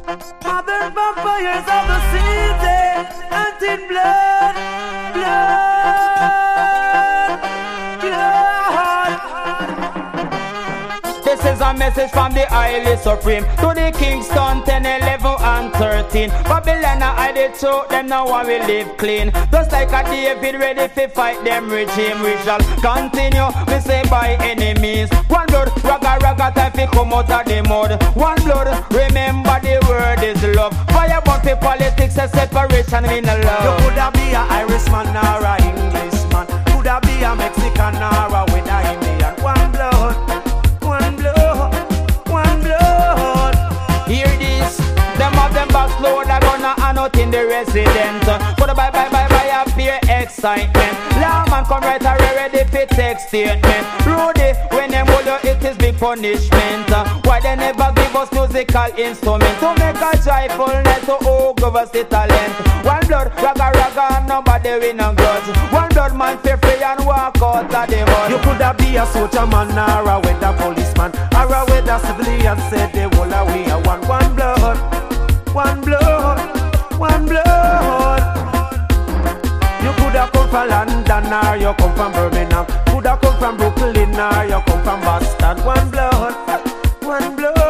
Modern vampires of the city, hunting blood, blood. This is a message from the highly supreme to the Kingston 10, 11 and 13. Babylon I the truth, them now want we live clean. Just like a David ready to fight them regime. We shall continue, we say by any means. One blood, raga raga time fi come out of the mud. One blood, remember the word is love. Fire burn for politics and separation in the love. You coulda be a Irishman or a Englishman, coulda be a Mexican or a with a Indian. One blood, one blood, one blood. Hear this, them of them box load a gonna and out in the resident. But bye bye bye bye a fear excitement. Lawman come right a ready for take statement. Rudy, when them hold you it is big punishment. Why they never give us musical instruments to make a joyfulness to give us the talent. One blood, raga raga, nobody win a grudge. One blood man feel free and walk out of the mud. You coulda be a soldier man or a weather policeman or a weather civilian. Said they all are we are one. One blood, one blood, one blood. You coulda come from London or you come from Birmingham, coulda come from Brooklyn or you come from Boston. One blood, one blood.